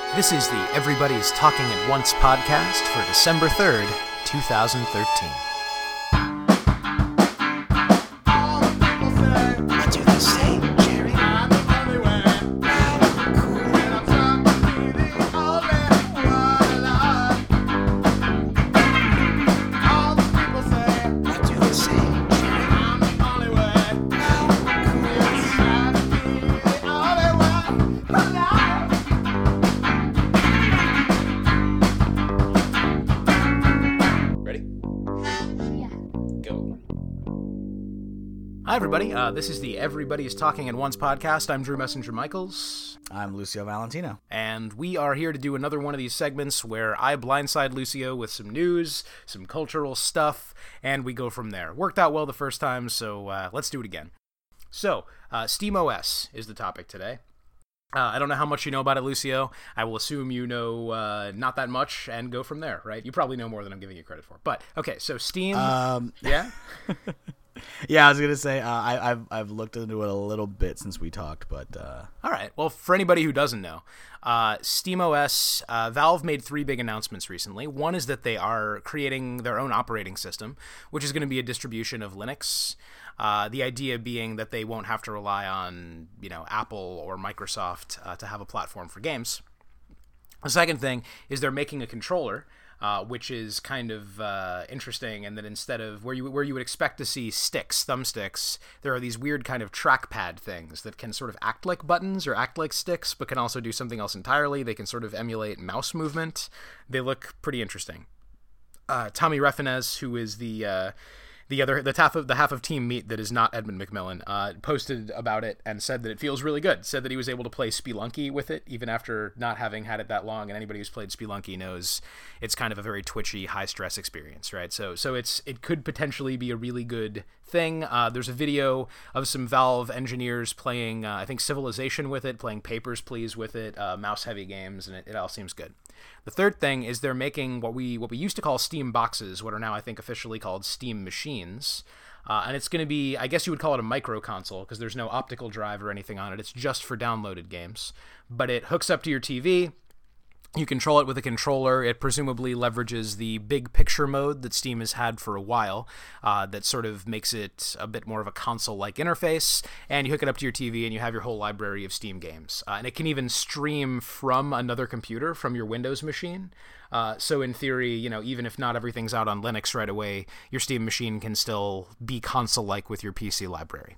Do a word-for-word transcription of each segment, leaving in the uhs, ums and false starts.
This is the Everybody's Talking at Once podcast for December third, twenty thirteen. What do they say, Jerry? What do they say, Hi, everybody. Uh, this is the Everybody's Talking at Once podcast. I'm Drew Messenger Michaels. I'm Lucio Valentino. And we are here to do another one of these segments where I blindside Lucio with some news, some cultural stuff, and we go from there. Worked out well the first time, so uh, let's do it again. So, uh, SteamOS is the topic today. Uh, I don't know how much you know about it, Lucio. I will assume you know uh, not that much and go from there, right? You probably know more than I'm giving you credit for. But, okay, so Steam... Um, yeah? Yeah, I was gonna say uh, I, I've I've looked into it a little bit since we talked, but uh... all right. Well, for anybody who doesn't know, uh, SteamOS, uh, Valve made three big announcements recently. One is that they are creating their own operating system, which is going to be a distribution of Linux. Uh, the idea being that they won't have to rely on you know Apple or Microsoft uh, to have a platform for games. The second thing is they're making a controller. Uh, which is kind of uh, interesting, and that instead of where you where you would expect to see sticks, thumbsticks, there are these weird kind of trackpad things that can sort of act like buttons or act like sticks, but can also do something else entirely. They can sort of emulate mouse movement. They look pretty interesting. Uh, Tommy Refines, who is the uh, the other the half of the half of Team Meat that is not Edmund McMillan, uh, posted about it and said that it feels really good. Said that he was able to play Spelunky with it even after not having had it that long. And anybody who's played Spelunky knows it's kind of a very twitchy, high stress experience, right? So so it's it could potentially be a really good thing. Uh, there's a video of some Valve engineers playing, uh, I think, Civilization with it, playing Papers, Please with it, uh, mouse-heavy games, and it, it all seems good. The third thing is they're making what we what we used to call Steam boxes, what are now, I think, officially called Steam machines. Uh, and it's going to be, I guess you would call it a micro console, because there's no optical drive or anything on it. It's just for downloaded games. But it hooks up to your T V. You control it with a controller. It presumably leverages the big picture mode that Steam has had for a while, uh, that sort of makes it a bit more of a console-like interface, and you hook it up to your T V and you have your whole library of Steam games. Uh, and it can even stream from another computer, from your Windows machine. Uh, so in theory, you know, even if not everything's out on Linux right away, your Steam machine can still be console-like with your P C library.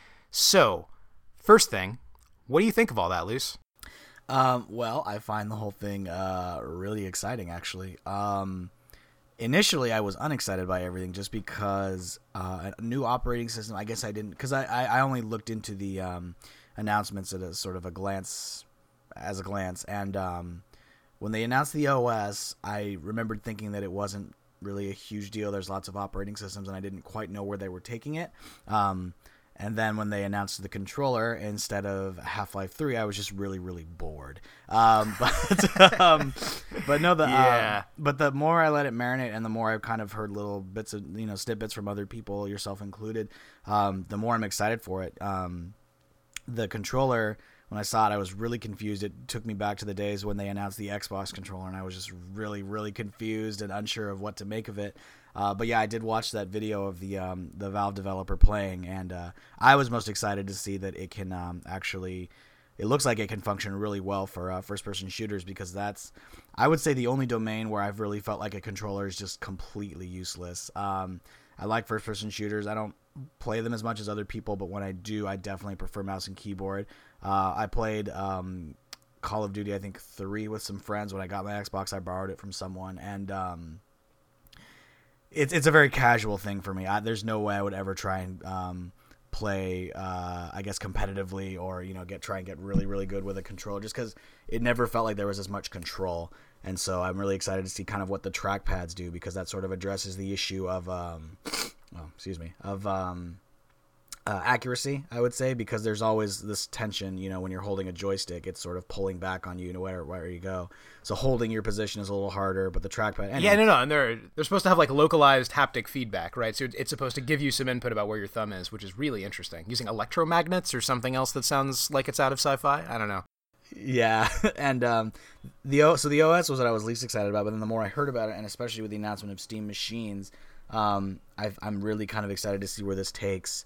So, first thing, what do you think of all that, Luce? Um, well, I find the whole thing uh, really exciting, actually. Um, initially, I was unexcited by everything just because uh, a new operating system, I guess I didn't, because I, I, I only looked into the um, announcements at a sort of a glance, as a glance, and um, when they announced the O S, I remembered thinking that it wasn't really a huge deal. There's lots of operating systems, and I didn't quite know where they were taking it. Um, And then when they announced the controller instead of Half-Life three, I was just really, really bored. Um, but um, but no, the yeah. uh, but the more I let it marinate, and the more I've kind of heard little bits of you know snippets from other people, yourself included, um, the more I'm excited for it. Um, the controller, when I saw it, I was really confused. It took me back to the days when they announced the Xbox controller, and I was just really, really confused and unsure of what to make of it. Uh, but yeah, I did watch that video of the um, the Valve developer playing, and uh, I was most excited to see that it can um, actually, it looks like it can function really well for uh, first-person shooters, because that's, I would say, the only domain where I've really felt like a controller is just completely useless. Um, I like first-person shooters. I don't play them as much as other people, but when I do, I definitely prefer mouse and keyboard. Uh, I played um, Call of Duty, I think, three with some friends. When I got my Xbox, I borrowed it from someone, and um, It's it's a very casual thing for me. I, there's no way I would ever try and um, play, uh, I guess, competitively, or you know, get try and get really really good with a controller, just because it never felt like there was as much control. And so I'm really excited to see kind of what the trackpads do, because that sort of addresses the issue of, um, oh, excuse me, of um, uh, accuracy, I would say, because there's always this tension, you know, when you're holding a joystick, it's sort of pulling back on you no matter where you go. So holding your position is a little harder, but the trackpad... Anyway. Yeah, no, no, and they're they're supposed to have like localized haptic feedback, right? So it's supposed to give you some input about where your thumb is, which is really interesting. Using electromagnets or something else that sounds like it's out of sci-fi? I don't know. Yeah, and um, The O, so the O S was what I was least excited about, but then the more I heard about it, and especially with the announcement of Steam Machines, um, I've, I'm really kind of excited to see where this takes.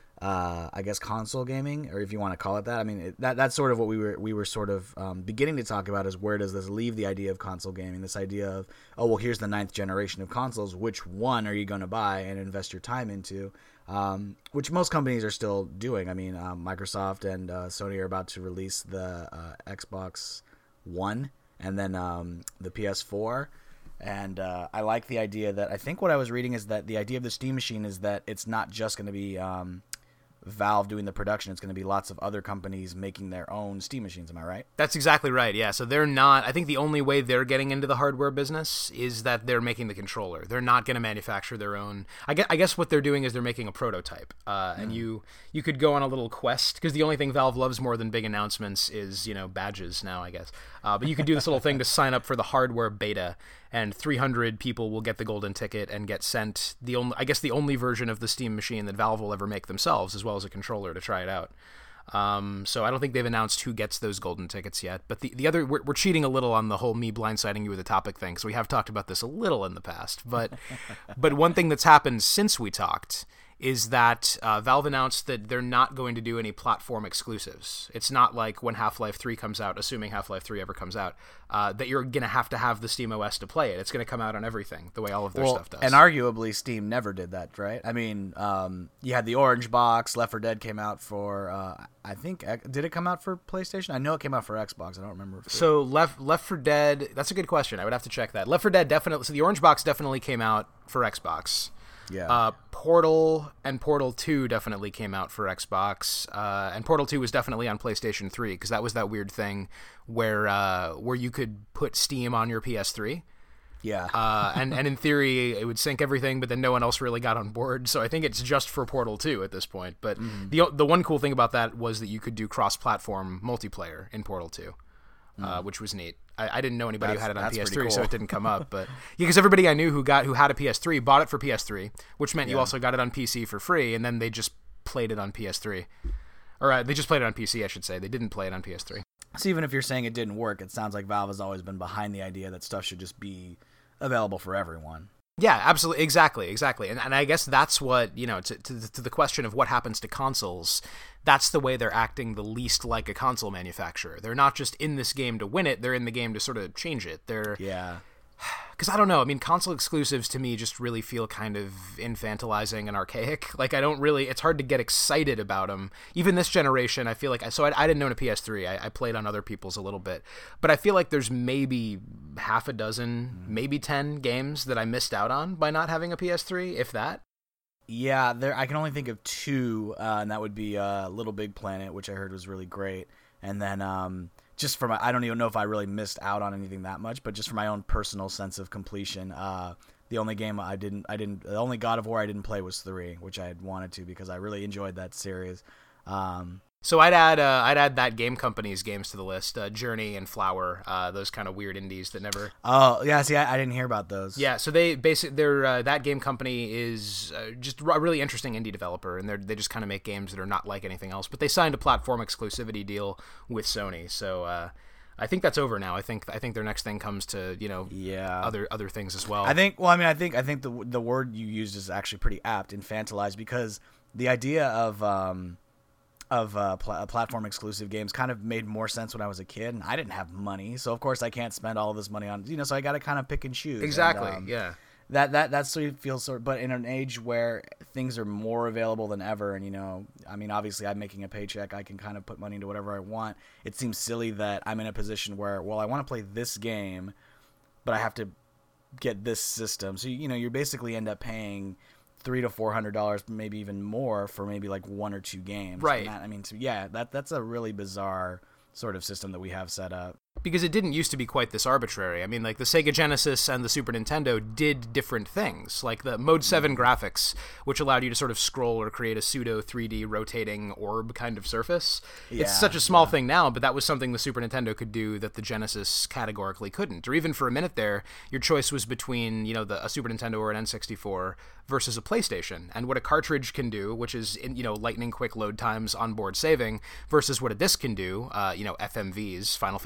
Uh, I guess console gaming, or if you want to call it that. I mean, it, that that's sort of what we were we were sort of um, beginning to talk about, is where does this leave the idea of console gaming? This idea of, oh, well, here's the ninth generation of consoles. Which one are you going to buy and invest your time into? Um, which most companies are still doing. I mean, um, Microsoft and uh, Sony are about to release the uh, Xbox One and then um, the P S four. And uh, I like the idea that, I think what I was reading is that the idea of the Steam Machine is that it's not just going to be Um, Valve doing the production. It's going to be lots of other companies making their own Steam machines. Am I right? That's exactly right, yeah. So they're not, I think the only way they're getting into the hardware business is that they're making the controller. They're not going to manufacture their own. I guess, I guess what they're doing is they're making a prototype. Uh, mm. And you you could go on a little quest, because the only thing Valve loves more than big announcements is, you know, badges now, I guess. Uh, but you could do this little thing to sign up for the hardware beta, and three hundred people will get the golden ticket and get sent the only, I guess the only version of the Steam machine that Valve will ever make themselves, as well as a controller to try it out. Um, so I don't think they've announced who gets those golden tickets yet. But the, the other, we're, we're cheating a little on the whole me blindsiding you with a topic thing, because we have talked about this a little in the past. But but one thing that's happened since we talked is that uh, Valve announced that they're not going to do any platform exclusives. It's not like when Half-Life three comes out, assuming Half-Life three ever comes out, uh, that you're going to have to have the Steam O S to play it. It's going to come out on everything, the way all of their well, stuff does. And arguably, Steam never did that, right? I mean, um, you had the Orange Box, Left four Dead came out for, uh, I think, did it come out for PlayStation? I know it came out for Xbox. I don't remember. If so Left Left four Dead, that's a good question. I would have to check that. Left four Dead definitely, so the Orange Box definitely came out for Xbox. Yeah. Uh, Portal and Portal two definitely came out for Xbox, uh, and Portal two was definitely on PlayStation three, because that was that weird thing where uh, where you could put Steam on your P S three. Yeah. uh, and, and in theory, it would sync everything, but then no one else really got on board. So I think it's just for Portal two at this point. But mm. the the one cool thing about that was that you could do cross-platform multiplayer in Portal two, mm. uh, which was neat. I, I didn't know anybody that's, who had it on P S three, cool. so it didn't come up. But yeah, because everybody I knew who got who had a P S three bought it for P S three, which meant yeah. you also got it on P C for free, and then they just played it on P S three. Or uh, they just played it on P C, I should say. They didn't play it on P S three. So even if you're saying it didn't work, it sounds like Valve has always been behind the idea that stuff should just be available for everyone. Yeah, absolutely, exactly, exactly, and and I guess that's what, you know, to, to to the question of what happens to consoles, that's the way they're acting the least like a console manufacturer. They're not just in this game to win it; they're in the game to sort of change it. They're yeah. Because I don't know. I mean, console exclusives to me just really feel kind of infantilizing and archaic. Like, I don't really... It's hard to get excited about them. Even this generation, I feel like... So I, I didn't own a P S three. I, I played on other people's a little bit. But I feel like there's maybe half a dozen, maybe ten games that I missed out on by not having a P S three, if that. Yeah, there. I can only think of two, uh, and that would be uh, Little Big Planet, which I heard was really great. And then... Um, Just for my, I don't even know if I really missed out on anything that much, but just for my own personal sense of completion, uh, the only game I didn't, I didn't, the only God of War I didn't play was three, which I had wanted to because I really enjoyed that series. Um, so I'd add, uh, I'd add that game company's games to the list, uh, Journey and Flower, uh, those kind of weird indies that never. Oh yeah, see, I, I didn't hear about those. Yeah, so they basically, they're uh, that game company is uh, just a really interesting indie developer, and they they just kind of make games that are not like anything else. But they signed a platform exclusivity deal with Sony, so. Uh, I think that's over now. I think I think their next thing comes to, you know, yeah. other other things as well. I think well I mean I think I think the the word you used is actually pretty apt, infantilized, because the idea of um of uh, pl- platform exclusive games kind of made more sense when I was a kid, and I didn't have money, so of course I can't spend all of this money on, you know, so I got to kind of pick and choose. Exactly. And, um, yeah. That that that's sort of feels sort, but in an age where things are more available than ever, and you know, I mean, obviously, I'm making a paycheck, I can kind of put money into whatever I want. It seems silly that I'm in a position where, well, I want to play this game, but I have to get this system. So you know, you basically end up paying three to four hundred dollars, maybe even more, for maybe like one or two games. Right. That, I mean, so yeah, that that's a really bizarre sort of system that we have set up. Because it didn't used to be quite this arbitrary. I mean, like, the Sega Genesis and the Super Nintendo did different things, like the Mode seven graphics, which allowed you to sort of scroll or create a pseudo three D rotating orb kind of surface. Yeah, it's such a small yeah. thing now, but that was something the Super Nintendo could do that the Genesis categorically couldn't. Or even for a minute there, your choice was between, you know, the, a Super Nintendo or an N sixty-four versus a PlayStation, and what a cartridge can do, which is, in, you know, lightning quick load times, onboard saving, versus what a disc can do, uh, you know, F M Vs, Final Fantasy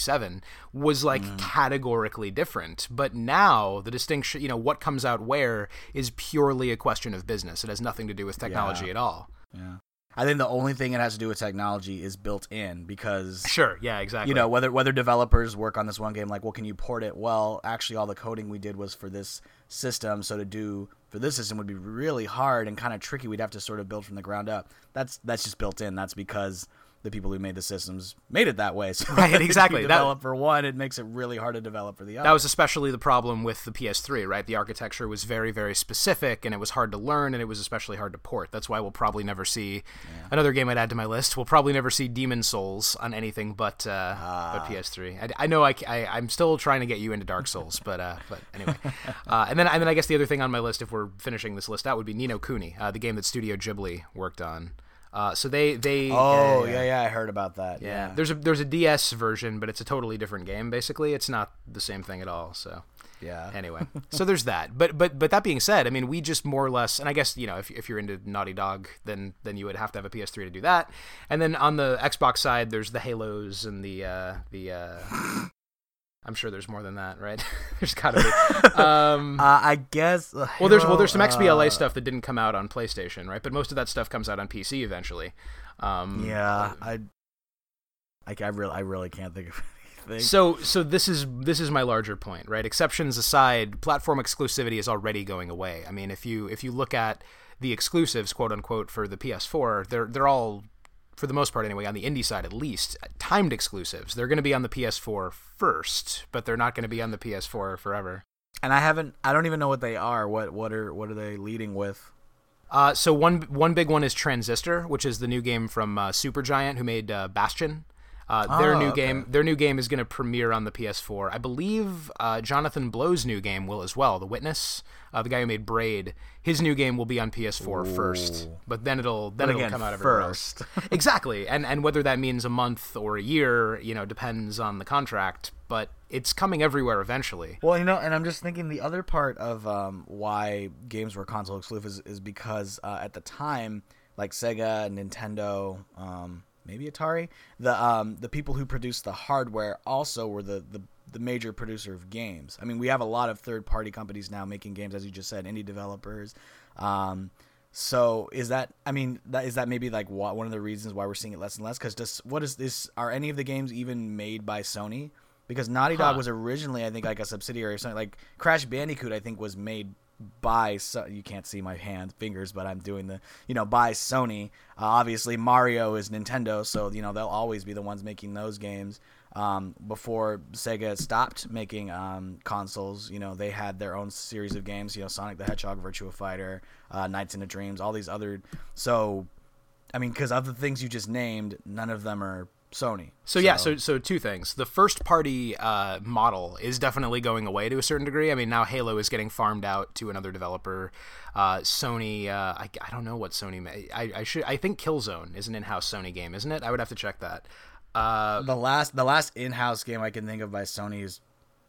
seven was like mm. categorically different. But now the distinction, you know, what comes out where is purely a question of business. It has nothing to do with technology yeah. at all. Yeah. I think the only thing it has to do with technology is built in because sure, yeah, exactly. You know, whether whether developers work on this one game, like, well, can you port it? Well, actually, all the coding we did was for this system, so to do for this system would be really hard and kind of tricky. We'd have to sort of build from the ground up. That's that's just built in. That's because the people who made the systems made it that way. So right, exactly. If you develop that, for one, it makes it really hard to develop for the other. That was especially the problem with the P S three, right? The architecture was very, very specific, and it was hard to learn, and it was especially hard to port. That's why we'll probably never see yeah. another game I'd add to my list. We'll probably never see Demon Souls on anything but uh, uh, but P S three. I, I know I, I I'm still trying to get you into Dark Souls, but uh, but anyway. uh, and then and then I guess the other thing on my list, if we're finishing this list out, would be Ni no Kuni, uh, the game that Studio Ghibli worked on. Uh, so they they oh uh, yeah yeah I heard about that yeah. yeah there's a there's a D S version, but it's a totally different game. Basically, it's not the same thing at all. So yeah anyway, so there's that. But but but that being said, I mean, we just more or less, and I guess, you know, if if you're into Naughty Dog, then then you would have to have a P S three to do that. And then on the Xbox side, there's the Halos and the uh, the. Uh, I'm sure there's more than that, right? There's gotta be. Um, uh, I guess. Uh, well, there's well, there's some X B L A uh, stuff that didn't come out on PlayStation, right? But most of that stuff comes out on P C eventually. Um, yeah, I, I, I really, I really can't think of anything. So, so this is this is my larger point, right? Exceptions aside, platform exclusivity is already going away. I mean, if you if you look at the exclusives, quote unquote, for the P S four, they're they're all, for the most part anyway, on the indie side at least, timed exclusives. They're going to be on the P S four first, but they're not going to be on the P S four forever. And I haven't, I don't even know what they are. What what are what are they leading with? Uh, so one one big one is Transistor, which is the new game from uh, Supergiant, who made uh, Bastion. Uh, their oh, new okay. game, their new game is going to premiere on the P S four. I believe uh, Jonathan Blow's new game will as well. The Witness, uh, the guy who made Braid, his new game will be on P S four Ooh. first, but then it'll then but it'll again, come out everywhere first. else. Exactly, and and whether that means a month or a year, you know, depends on the contract. But it's coming everywhere eventually. Well, you know, and I'm just thinking the other part of um, why games were console exclusive is, is because uh, at the time, like Sega, Nintendo. Um, Maybe Atari. The um the people who produced the hardware also were the, the, the major producer of games. I mean, we have a lot of third party companies now making games, as you just said, indie developers. Um, so is that? I mean, that is that maybe like one of the reasons why we're seeing it less and less? Because does what is this? Are any of the games even made by Sony? Because Naughty Dog huh. was originally, I think, like a subsidiary or something. Like Crash Bandicoot, I think, was made by so you can't see my hand fingers, but I'm doing the you know by Sony. Uh, obviously Mario is Nintendo, so you know they'll always be the ones making those games. Um, before Sega stopped making um, consoles, you know they had their own series of games. You know Sonic the Hedgehog, Virtua Fighter, uh, Nights into Dreams, all these other. So, I mean, because of the things you just named, none of them are Sony. So, so yeah, so so two things. The first party uh, model is definitely going away to a certain degree. I mean, now Halo is getting farmed out to another developer. Uh, Sony, uh, I, I don't know what Sony made. I, I should I think Killzone is an in-house Sony game, isn't it? I would have to check that. Uh, the last the last in-house game I can think of by Sony is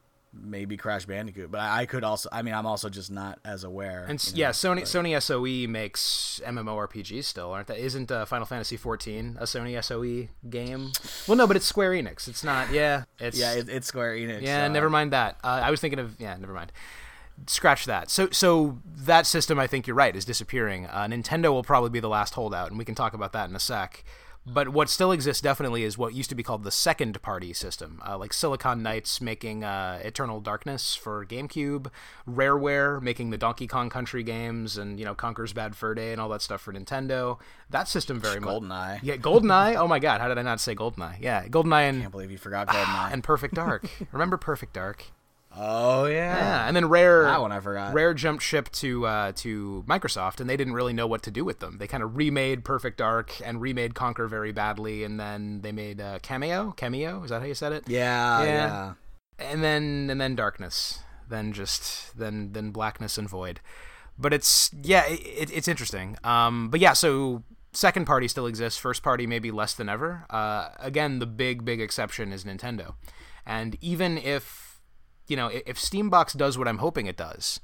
maybe Crash Bandicoot, but I, I could also. I mean, I'm also just not as aware. And you know, yeah, Sony but. Sony S O E makes MMORPGs still, aren't they? Isn't uh, Final Fantasy fourteen a Sony S O E game? Well, no, but it's Square Enix. It's not. Yeah, it's yeah, it, it's Square Enix. Yeah, uh, never mind that. Uh, I was thinking of yeah, never mind. Scratch that. So so that system, I think you're right, is disappearing. Uh, Nintendo will probably be the last holdout, and we can talk about that in a sec. But what still exists definitely is what used to be called the second-party system, uh, like Silicon Knights making uh, Eternal Darkness for GameCube, Rareware making the Donkey Kong Country games, and you know Conker's Bad Fur Day and all that stuff for Nintendo. That system very much. GoldenEye. Yeah, GoldenEye. Oh my God, how did I not say GoldenEye? Yeah, GoldenEye and. I can't believe you forgot GoldenEye. And Perfect Dark. Remember Perfect Dark? Oh yeah. Yeah, and then Rare that one I forgot. Rare jumped ship to uh, to Microsoft, and they didn't really know what to do with them. They kind of remade Perfect Dark and remade Conquer very badly, and then they made uh, Cameo. Cameo, is that how you said it? Yeah, yeah. yeah. And then and then Darkness, then just then then Blackness and Void. But it's yeah, it, it's interesting. Um, but yeah, so second party still exists. First party maybe less than ever. Uh, again, the big big exception is Nintendo, and even if. You know, if Steambox does what I'm hoping it does,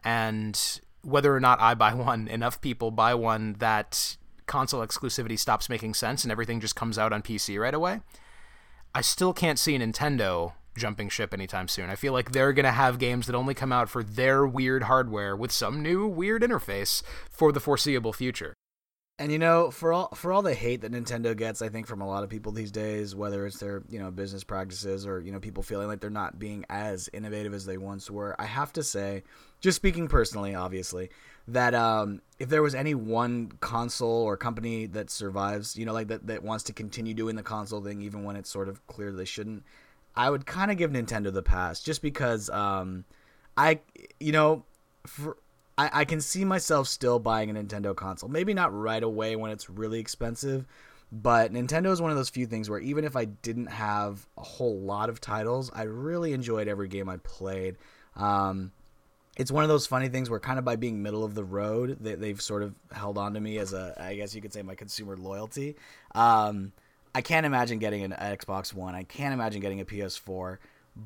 and whether or not I buy one, enough people buy one that console exclusivity stops making sense and everything just comes out on P C right away, I still can't see Nintendo jumping ship anytime soon. I feel like they're going to have games that only come out for their weird hardware with some new weird interface for the foreseeable future. And you know, for all for all the hate that Nintendo gets, I think from a lot of people these days, whether it's their, you know, business practices or, you know, people feeling like they're not being as innovative as they once were, I have to say, just speaking personally, obviously, that um, if there was any one console or company that survives, you know, like that, that wants to continue doing the console thing even when it's sort of clear they shouldn't, I would kind of give Nintendo the pass, just because um, I, you know, for I, I can see myself still buying a Nintendo console. Maybe not right away when it's really expensive, but Nintendo is one of those few things where even if I didn't have a whole lot of titles, I really enjoyed every game I played. Um, it's one of those funny things where kind of by being middle of the road, they, they've sort of held on to me as a, I guess you could say, my consumer loyalty. Um, I can't imagine getting an Xbox One. I can't imagine getting a P S four,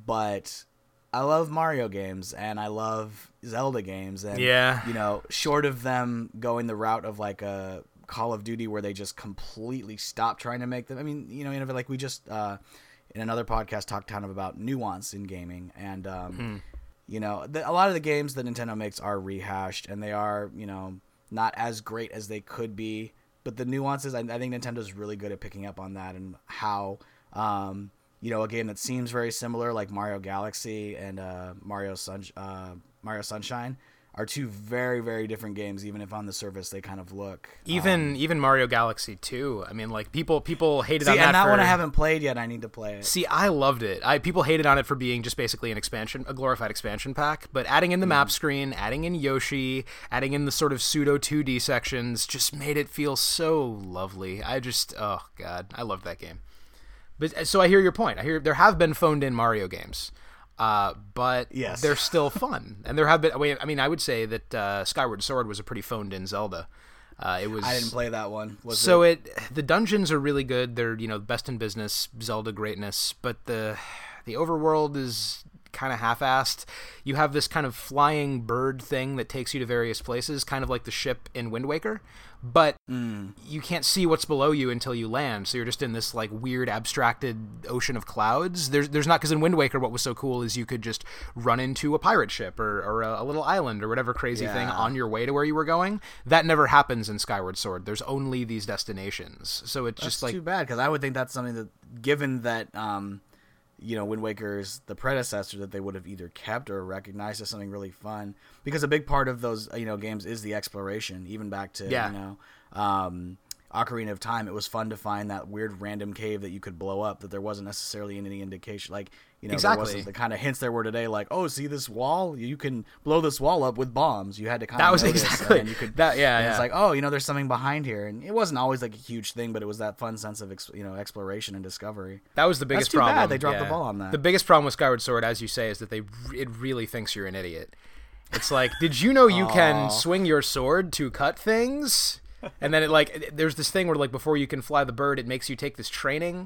but I love Mario games and I love Zelda games, and yeah. you know, short of them going the route of like a Call of Duty where they just completely stop trying to make them. I mean, you know, like we just uh, in another podcast talked kind of about nuance in gaming, and um, hmm. you know, the, a lot of the games that Nintendo makes are rehashed and they are, you know, not as great as they could be. But the nuances, I, I think Nintendo's really good at picking up on that, and how. Um, You know, a game that seems very similar, like Mario Galaxy and uh, Mario Sun uh, Mario Sunshine, are two very, very different games. Even if on the surface they kind of look. Even um, even Mario Galaxy two. I mean, like people people hated see, on that. and that for, one I haven't played yet. I need to play it. See, I loved it. I people hated on it for being just basically an expansion, a glorified expansion pack. But adding in the mm. map screen, adding in Yoshi, adding in the sort of pseudo two D sections, just made it feel so lovely. I just, oh god, I loved that game. But so I hear your point. I hear there have been phoned-in Mario games, uh, but yes. they're still fun. And there have been. I mean, I would say that uh, Skyward Sword was a pretty phoned-in Zelda. Uh, it was. I didn't play that one. Was so it? it the dungeons are really good. They're, you know, best in business Zelda greatness, but the the overworld is kind of half-assed. You have this kind of flying bird thing that takes you to various places, kind of like the ship in Wind Waker, but mm. you can't see what's below you until you land, so you're just in this like weird abstracted ocean of clouds. There's there's not, because in Wind Waker what was so cool is you could just run into a pirate ship or, or a, a little island or whatever crazy yeah. thing on your way to where you were going. That never happens in Skyward Sword. There's only these destinations, so it's That's just like too bad, because I would think that's something that, given that um you know, Wind Waker's the predecessor, that they would have either kept or recognized as something really fun, because a big part of those, you know, games is the exploration. Even back to, yeah. you know, um, Ocarina of Time, it was fun to find that weird random cave that you could blow up that there wasn't necessarily any indication, like, you know, exactly. there wasn't the kind of hints there were today, like, oh, see this wall? You can blow this wall up with bombs. You had to kind that of was notice, exactly and you could that. Yeah, and yeah. It's like, oh, you know, there's something behind here, and it wasn't always like a huge thing, but it was that fun sense of ex- you know, exploration and discovery. That was the biggest That's too problem. Bad they dropped yeah. the ball on that. The biggest problem with Skyward Sword, as you say, is that they it really thinks you're an idiot. It's like, did you know you can swing your sword to cut things? And then it like there's this thing where like before you can fly the bird, it makes you take this training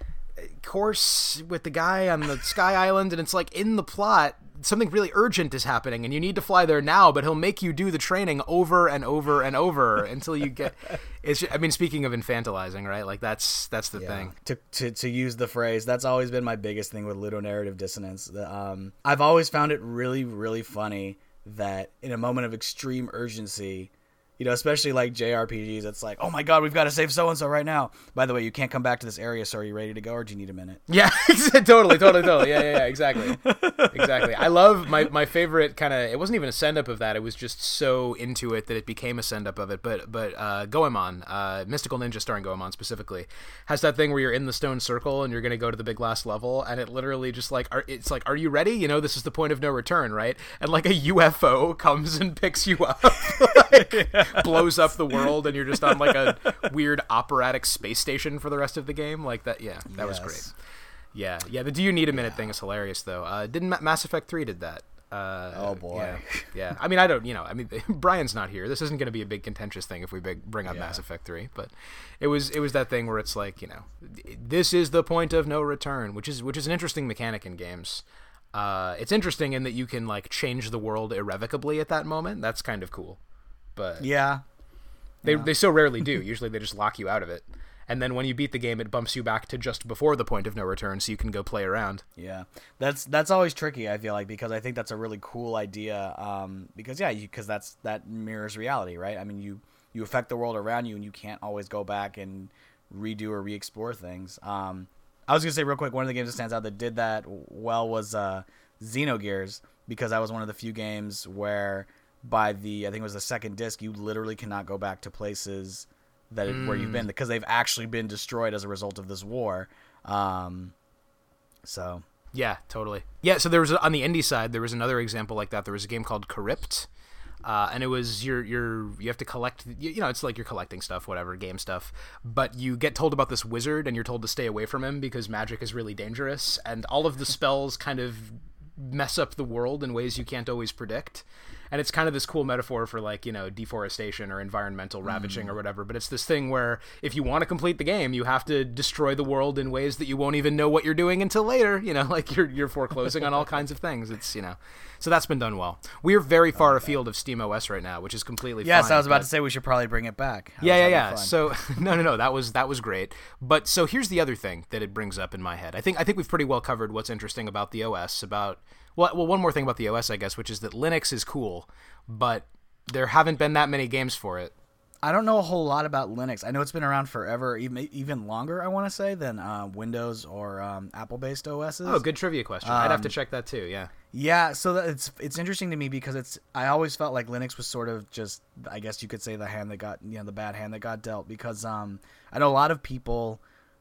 course with the guy on the Sky Island, and it's like in the plot something really urgent is happening and you need to fly there now, but he'll make you do the training over and over and over until you get it's just, I mean, speaking of infantilizing, right? Like that's that's the yeah. thing. To, to to use the phrase, that's always been my biggest thing with ludonarrative dissonance. The, um, I've always found it really, really funny that in a moment of extreme urgency, you know, especially like J R P Gs, it's like, oh my god, we've got to save so-and-so right now. By the way, you can't come back to this area, so are you ready to go, or do you need a minute? Yeah, totally, totally, totally. Yeah, yeah, yeah, exactly. Exactly. I love, my, my favorite kind of, it wasn't even a send-up of that, it was just so into it that it became a send-up of it, but but uh, Goemon, uh, Mystical Ninja starring Goemon specifically, has that thing where you're in the stone circle and you're going to go to the big last level, and it literally just like, are, it's like, are you ready? You know, this is the point of no return, right? And like a U F O comes and picks you up. like, yeah. Blows up the world, and you're just on like a weird operatic space station for the rest of the game. Like that, yeah, that yes. was great. Yeah, yeah. The "Do you need a minute" yeah. thing is hilarious, though. Uh, didn't Ma- Mass Effect three did that? Uh, oh boy. Yeah, yeah. I mean, I don't. You know, I mean, Brian's not here. This isn't going to be a big contentious thing if we big, bring up yeah. Mass Effect three. But it was it was that thing where it's like, you know, this is the point of no return, which is which is an interesting mechanic in games. Uh, it's interesting in that you can like change the world irrevocably at that moment. That's kind of cool. But yeah. They yeah. they so rarely do. Usually they just lock you out of it. and then when you beat the game, it bumps you back to just before the point of no return, so you can go play around. Yeah, that's that's always tricky. I feel like because I think that's a really cool idea. Um, because yeah, because that's that mirrors reality, right? I mean, you you affect the world around you, and you can't always go back and redo or re-explore things. Um, I was gonna say real quick, one of the games that stands out that did that well was uh, Xenogears, because that was one of the few games where by the I think it was the second disc, you literally cannot go back to places that it, mm. where you've been, because they've actually been destroyed as a result of this war. Um, so yeah, totally. Yeah, so there was on the indie side, there was another example like that. There was a game called Crypt, uh, and it was you're you're you have to collect. You, you know, it's like you're collecting stuff, whatever game stuff. But you get told about this wizard, and you're told to stay away from him because magic is really dangerous, and all of the spells kind of mess up the world in ways you can't always predict. And it's kind of this cool metaphor for, like, you know, deforestation or environmental ravaging mm. or whatever. But it's this thing where if you want to complete the game, you have to destroy the world in ways that you won't even know what you're doing until later. You know, like you're you're foreclosing on all kinds of things. It's, you know, so that's been done well. We are very far okay. afield of SteamOS right now, which is completely yes, fine. Yes, I was about but... to say we should probably bring it back. I yeah, yeah, yeah. Fun. So no, no, no. That was that was great. But so here's the other thing that it brings up in my head. I think I think we've pretty well covered what's interesting about the O S. About well, well, one more thing about the O S, I guess, which is that Linux is cool, but there haven't been that many games for it. I don't know a whole lot about Linux. I know it's been around forever, even even longer, I want to say, than uh, Windows or um, Apple-based O Ss. Oh, good trivia question. Um, I'd have to check that too, yeah. Yeah, so that it's it's interesting to me because it's I always felt like Linux was sort of just, I guess you could say, the hand that got, you know, the bad hand that got dealt, because um, I know a lot of people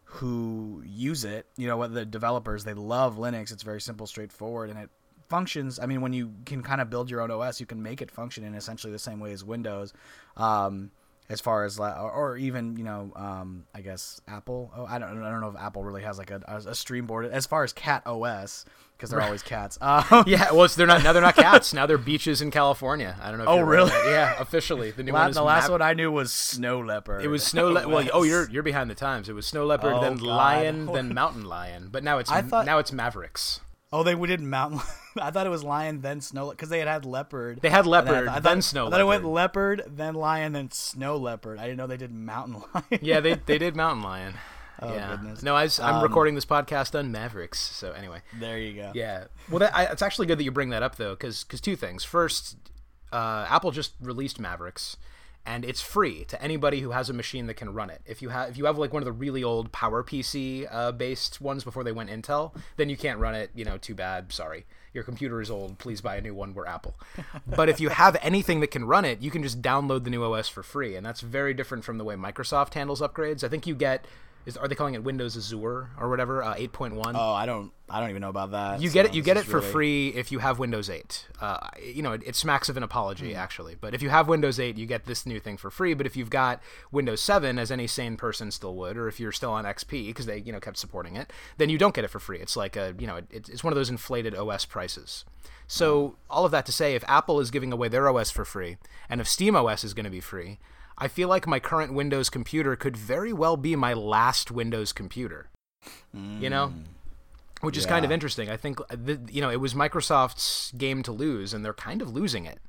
who use it, you know, the developers, they love Linux. It's very simple, straightforward, and it functions. I mean, when you can kind of build your own O S, you can make it function in essentially the same way as Windows, um, as far as, or, or even, you know, um, I guess Apple. Oh, I don't, I don't know if Apple really has like a, a stream board as far as Cat O S, because they're always cats. Um, yeah, well, it's, they're not now. They're not cats. Now they're beaches in California. I don't know. If oh, you're really? Right. Yeah, officially the new La- one is the last Map- one I knew was Snow Leopard. It was Snow Leopard. Well, oh, you're you're behind the times. It was Snow Leopard, oh, then God. Lion, then Mountain Lion. But now it's I thought... now it's Mavericks. Oh, they we did Mountain. I thought it was Lion, then Snow, because they had had Leopard. They had Leopard, then, I thought, then Snow I Leopard. thought it went Leopard, then Lion, then Snow Leopard. I didn't know they did Mountain Lion. Yeah, they they did Mountain Lion. Oh, yeah. goodness. No, I was, I'm um, recording this podcast on Mavericks. So anyway. There you go. Yeah. Well, that, I, it's actually good that you bring that up, though, because two things. First, uh, Apple just released Mavericks, and it's free to anybody who has a machine that can run it. If you have, if you have like one of the really old PowerPC uh, based ones before they went Intel, then you can't run it. You know, too bad. Sorry, your computer is old. Please buy a new one. We're Apple. But if you have anything that can run it, you can just download the new O S for free, and that's very different from the way Microsoft handles upgrades. I think you get. Is, are they calling it Windows Azure or whatever? Uh, eight point one. Oh, I don't, I don't even know about that. You so get it. You get it for really... free if you have Windows eight. Uh, you know, it, it smacks of an apology, mm. actually. But if you have Windows eight, you get this new thing for free. But if you've got Windows seven, as any sane person still would, or if you're still on X P because they, you know, kept supporting it, then you don't get it for free. It's like a, you know, it, it's one of those inflated O S prices. So mm. all of that to say, if Apple is giving away their O S for free, and if SteamOS is going to be free, I feel like my current Windows computer could very well be my last Windows computer, mm. you know, which is yeah. kind of interesting. I think, the, you know, it was Microsoft's game to lose, and they're kind of losing it.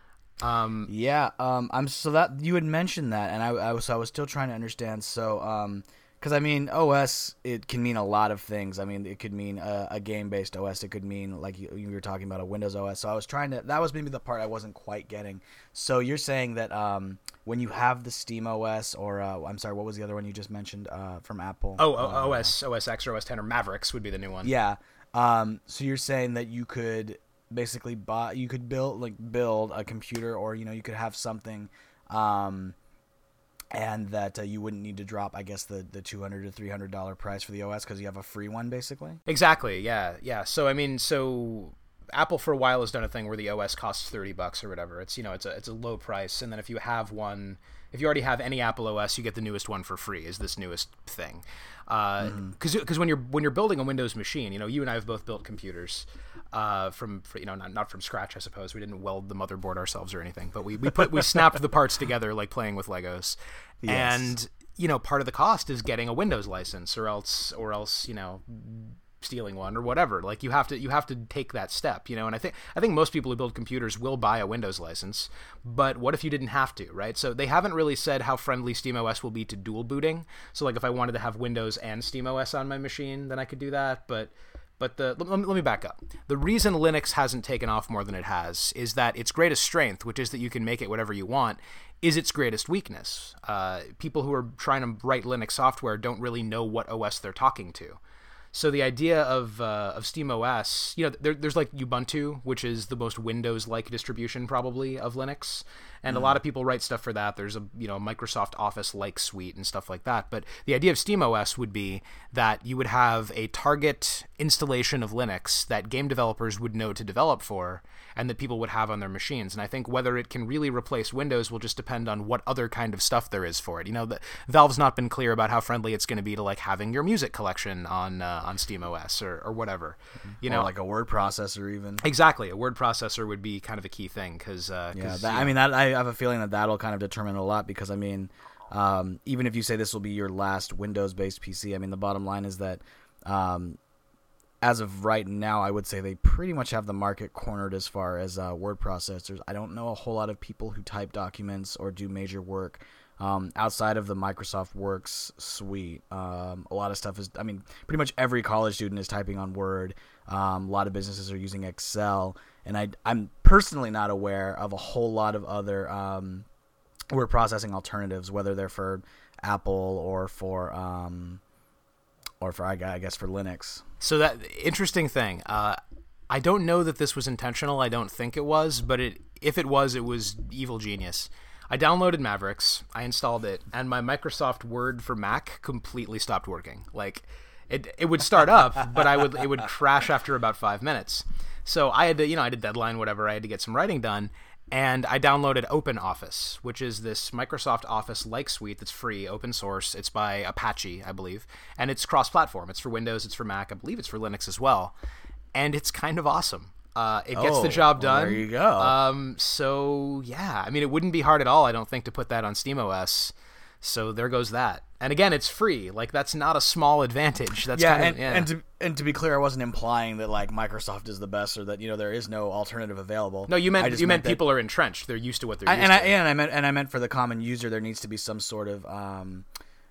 Um, yeah, um, I'm so that you had mentioned that, and I, I was I was still trying to understand. So, um, because I mean, O S, it can mean a lot of things. I mean, it could mean a, a game-based O S. It could mean, like you, you were talking about, a Windows O S. So I was trying to. That was maybe the part I wasn't quite getting. So you're saying that um, when you have the SteamOS, or uh, I'm sorry, what was the other one you just mentioned uh, from Apple? Oh, uh, O S, O S X or O S ten or Mavericks would be the new one. Yeah. Um, so you're saying that you could basically buy, you could build like build a computer, or you know, you could have something. Um, And that uh, you wouldn't need to drop, I guess, the, the two hundred to three hundred dollars price for the O S because you have a free one, basically? Exactly, yeah. yeah. So, I mean, so Apple for a while has done a thing where the O S costs thirty bucks or whatever. It's, you know, it's a, it's a low price. And then if you have one, if you already have any Apple O S, you get the newest one for free, is this newest thing. Because uh, mm-hmm. because when you're when you're building a Windows machine, you know, you and I have both built computers uh, from, for, you know, not not from scratch, I suppose. We didn't weld the motherboard ourselves or anything, but we we put we snapped the parts together like playing with Legos. Yes. And you know, part of the cost is getting a Windows license, or else or else you know, stealing one or whatever. Like you have to you have to take that step, you know. And I think I think most people who build computers will buy a Windows license, but what if you didn't have to, right? So they haven't really said how friendly SteamOS will be to dual booting. So like if I wanted to have Windows and SteamOS on my machine, then I could do that, but But the, let, me, let me back up. The reason Linux hasn't taken off more than it has is that its greatest strength, which is that you can make it whatever you want, is its greatest weakness. Uh, people who are trying to write Linux software don't really know what O S they're talking to. So the idea of uh, of SteamOS, you know, there, there's like Ubuntu, which is the most Windows-like distribution probably of Linux, and mm. a lot of people write stuff for that. There's a you know Microsoft Office-like suite and stuff like that. But the idea of SteamOS would be that you would have a target installation of Linux that game developers would know to develop for, and that people would have on their machines. And I think whether it can really replace Windows will just depend on what other kind of stuff there is for it. You know, the, Valve's not been clear about how friendly it's going to be to like having your music collection on uh, on SteamOS or, or whatever. You or know, like a word processor even. Exactly, a word processor would be kind of a key thing because uh, yeah, that, I mean that I have a feeling that that'll kind of determine a lot because I mean, um, even if you say this will be your last Windows-based P C, I mean the bottom line is that. Um, As of right now, I would say they pretty much have the market cornered as far as uh, word processors. I don't know a whole lot of people who type documents or do major work um, outside of the Microsoft Works suite. Um, a lot of stuff is, I mean, pretty much every college student is typing on Word. Um, a lot of businesses are using Excel. And I, I'm personally not aware of a whole lot of other um, word processing alternatives, whether they're for Apple or for... Um, or for I guess for Linux. So that interesting thing. Uh, I don't know that this was intentional. I don't think it was, but it if it was, it was evil genius. I downloaded Mavericks, I installed it, and my Microsoft Word for Mac completely stopped working. Like it it would start up, but I would it would crash after about five minutes. So I had to you know I had a deadline, whatever. I had to get some writing done. And I downloaded OpenOffice, which is this Microsoft Office-like suite that's free, open source. It's by Apache, I believe. And it's cross-platform. It's for Windows, it's for Mac. I believe it's for Linux as well. And it's kind of awesome. Uh, it gets oh, the job done. Well, there you go. Um, so, yeah. I mean, it wouldn't be hard at all, I don't think, to put that on SteamOS. So there goes that. And again, it's free. Like that's not a small advantage. That's yeah, kind and, of, yeah. and to and to be clear, I wasn't implying that like Microsoft is the best or that you know there is no alternative available. No, you meant you meant, meant people are entrenched. They're used to what they're I, used and to. I and I meant and I meant for the common user, there needs to be some sort of, um,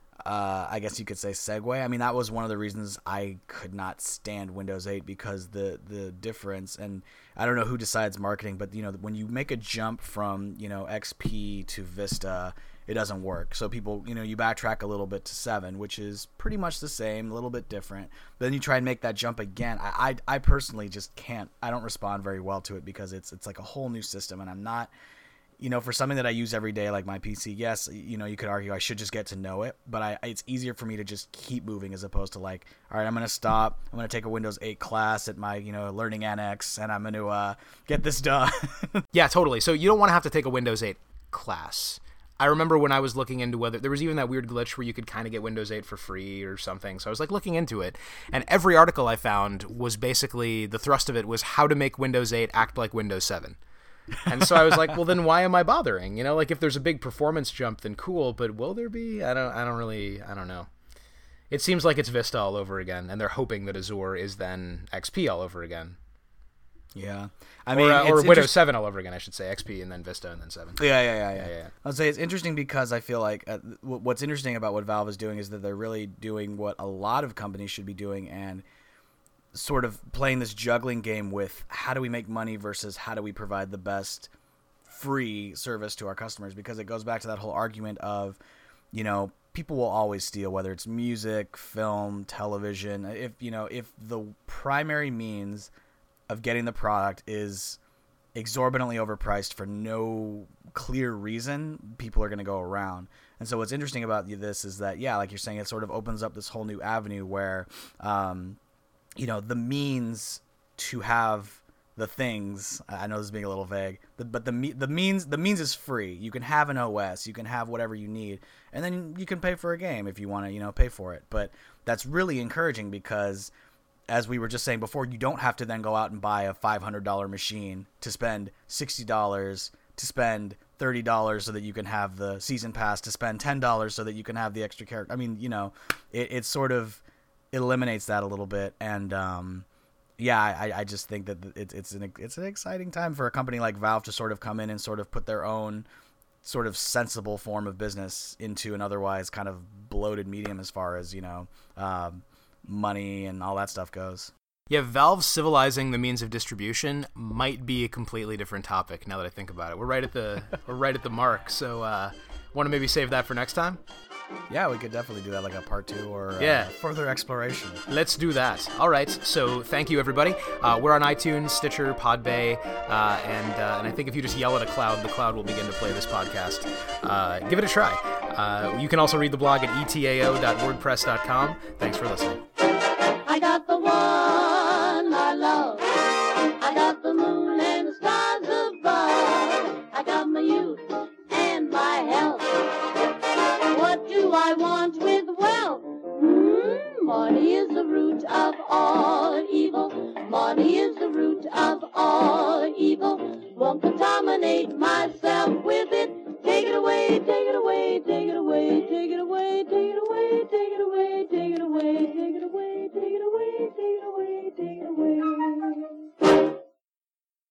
uh, I guess you could say segue. I mean, that was one of the reasons I could not stand Windows eight because the the difference. And I don't know who decides marketing, but you know when you make a jump from you know X P to Vista. It doesn't work. So people, you know, you backtrack a little bit to seven, which is pretty much the same, a little bit different. But then you try and make that jump again. I, I, I personally just can't. I don't respond very well to it because it's it's like a whole new system, and I'm not, you know, for something that I use every day like my P C. Yes, you know, you could argue I should just get to know it, but I it's easier for me to just keep moving as opposed to like, all right, I'm gonna stop. I'm gonna take a Windows eight class at my you know Learning Annex, and I'm gonna uh, get this done. Yeah, totally. So you don't want to have to take a Windows eight class. I remember when I was looking into whether there was even that weird glitch where you could kind of get Windows eight for free or something. So I was like looking into it, and every article I found was basically the thrust of it was how to make Windows eight act like Windows seven. And so I was like, well, then why am I bothering? You know, like if there's a big performance jump, then cool. But will there be? I don't. I don't really. I don't know. It seems like it's Vista all over again, and they're hoping that Azure is then X P all over again. Yeah, I mean, or, uh, or it's Windows seven all over again, I should say. X P and then Vista and then seven. Yeah, yeah, yeah, yeah. yeah, yeah. I'll say it's interesting because I feel like uh, what's interesting about what Valve is doing is that they're really doing what a lot of companies should be doing and sort of playing this juggling game with how do we make money versus how do we provide the best free service to our customers, because it goes back to that whole argument of, you know, people will always steal, whether it's music, film, television. If, you know, if the primary means of getting the product is exorbitantly overpriced for no clear reason, people are going to go around. And so what's interesting about this is that, yeah, like you're saying, it sort of opens up this whole new avenue where, um, you know, the means to have the things, I know this is being a little vague, but the the means the means is free. You can have an O S, you can have whatever you need, and then you can pay for a game if you want to, you know, pay for it. But that's really encouraging because, as we were just saying before, you don't have to then go out and buy a five hundred dollars machine to spend sixty dollars, to spend thirty dollars so that you can have the season pass, to spend ten dollars so that you can have the extra character. I mean, you know, it, it's sort of eliminates that a little bit. And um, yeah, I, I just think that it, it's an it's an exciting time for a company like Valve to sort of come in and sort of put their own sort of sensible form of business into an otherwise kind of bloated medium as far as, you know, um, money and all that stuff goes. Yeah, Valve civilizing the means of distribution might be a completely different topic now that I think about it. We're right at the we're right at the mark. So uh, want to maybe save that for next time? Yeah, we could definitely do that, like a part two or yeah. uh, further exploration. Let's do that. All right. So thank you, everybody. Uh, we're on iTunes, Stitcher, Podbay, uh, and uh, and I think if you just yell at a cloud, the cloud will begin to play this podcast. Uh, give it a try. Uh, you can also read the blog at e t a o dot wordpress dot com. Thanks for listening. I got the one I love. I got the moon and the stars above. I got my youth and my health. What do I want with wealth? Hmm, money is the root of all evil. Money is